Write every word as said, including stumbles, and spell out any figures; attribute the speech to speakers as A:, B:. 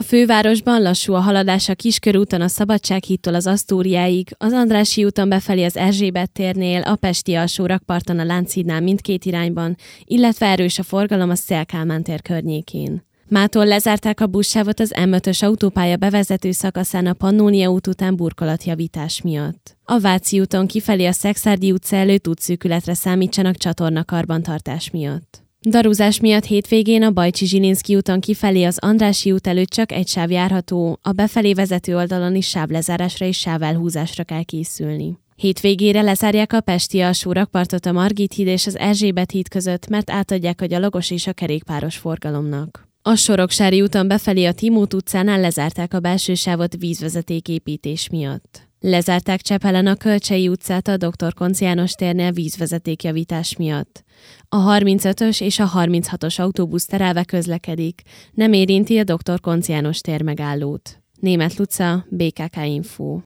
A: fővárosban lassú a haladás a Kiskörúton a Szabadsághídtól az Asztóriáig, az Andrássy úton befelé az Erzsébet térnél, a pesti alsórakparton a Lánchídnál mindkét irányban, illetve erős a forgalom a Széll-Kálmán tér környékén. Mától lezárták a buszsávot az M ötös autópálya bevezető szakaszán a Pannónia út után burkolatjavítás miatt. A Váci úton kifelé a Szekszárdi utca előtt útszűkületre számítsanak csatornakarbantartás miatt. Darúzás miatt hétvégén a Bajcsy-Zsilinszky úton kifelé az Andrássy út előtt csak egy sáv járható, a befelé vezető oldalon is sávlezárásra és sávelhúzásra kell készülni. Hétvégére lezárják a pesti alsórakpartot a Margit híd és az Erzsébet híd között, mert átadják a gyalogos és a kerékpáros forgalomnak. A Soroksári úton befelé a Timót utcánál lezárták a belső sávot vízvezetéképítés miatt. Lezárták Csepelen a Kölcsei utcát a doktor Koncz János térnél vízvezetékjavítás miatt. A harmincötös és a harminchatos autóbusz terelve közlekedik, nem érinti a doktor Koncz János tér megállót. Németh Luca, bé ká ká Info.